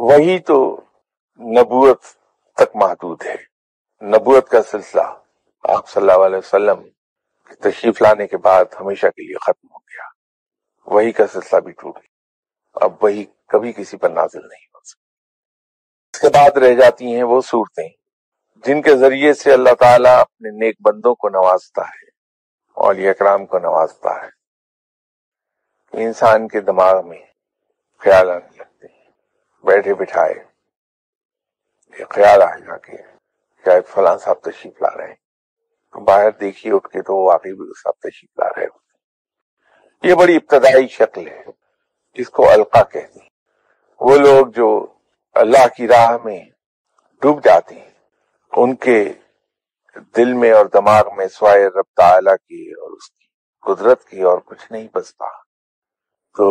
وہی تو نبوت تک محدود ہے. نبوت کا سلسلہ آپ صلی اللہ علیہ وسلم تشریف لانے کے بعد ہمیشہ کے لیے ختم ہو گیا. وہی کا سلسلہ بھی ٹوٹ گیا. اب وہی کبھی کسی پر نازل نہیں ہو سکتی. اس کے بعد رہ جاتی ہیں وہ صورتیں جن کے ذریعے سے اللہ تعالیٰ اپنے نیک بندوں کو نوازتا ہے، اولیاء کرام کو نوازتا ہے. انسان کے دماغ میں خیال آنے لگتے ہیں، بیٹھے بٹھائے یہ خیال آئے گا کہ شاید فلاں صاحب تشریف لا رہے ہیں، تو باہر دیکھیے اٹھ کے تو وہ واقعی بھی صاحب تشریف لا رہے ہوتے ہیں. یہ بڑی ابتدائی شکل ہے جس کو القا کہتے ہیں. وہ لوگ جو اللہ کی راہ میں ڈوب جاتے ہیں ان کے دل میں اور دماغ میں سوائے رب تعالیٰ کی اور اس کی قدرت کی اور کچھ نہیں بستا، تو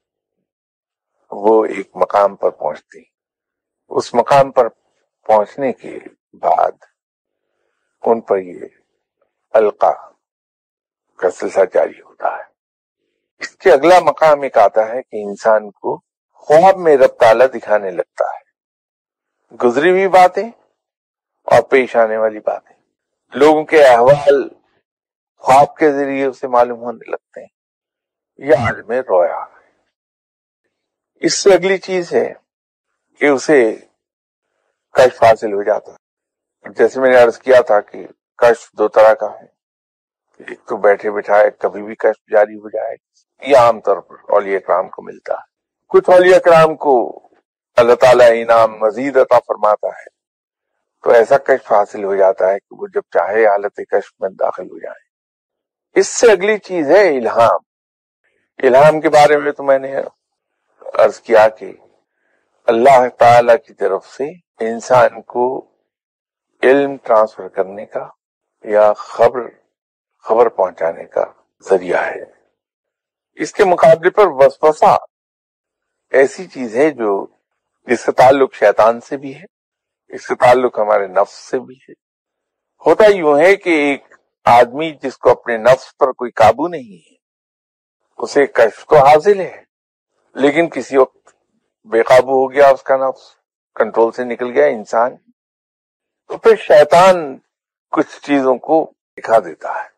وہ ایک مقام پر پہنچتے ہیں. اس مقام پر پہنچنے کے بعد ان پر یہ القا کا سلسلہ جاری ہوتا ہے. اس کے اگلا مقام ایک آتا ہے کہ انسان کو خواب میں رب تعالیٰ دکھانے لگتا ہے گزری ہوئی باتیں اور پیش آنے والی باتیں. لوگوں کے احوال خواب کے ذریعے اسے معلوم ہونے لگتے ہیں. یہ عالم رویا ہے. اس سے اگلی چیز ہے کہ اسے کشف حاصل ہو جاتا ہے. جیسے میں نے عرض کیا تھا کہ کشف دو طرح کا ہے. ایک تو بیٹھے بٹھائے کبھی بھی کشف جاری ہو جائے، یہ عام طور پر اولیاء کرام کو ملتا ہے. کچھ اولیاء کرام کو اللہ تعالیٰ انعام مزید عطا فرماتا ہے تو ایسا کشف حاصل ہو جاتا ہے کہ وہ جب چاہے حالت کشف میں داخل ہو جائے. اس سے اگلی چیز ہے الہام. الہام کے بارے میں تو میں نے عرض کیا کہ اللہ تعالی کی طرف سے انسان کو علم ٹرانسفر کرنے کا یا خبر پہنچانے کا ذریعہ ہے. اس کے مقابلے پر وسوسہ ایسی چیز ہے جو اس کا تعلق شیطان سے بھی ہے، اس کا تعلق ہمارے نفس سے بھی ہے. ہوتا یوں ہے کہ ایک آدمی جس کو اپنے نفس پر کوئی قابو نہیں ہے اسے کشف تو حاصل ہے، لیکن کسی وقت بے قابو ہو گیا، اس کا نفس کنٹرول سے نکل گیا انسان، تو پھر شیطان کچھ چیزوں کو دکھا دیتا ہے.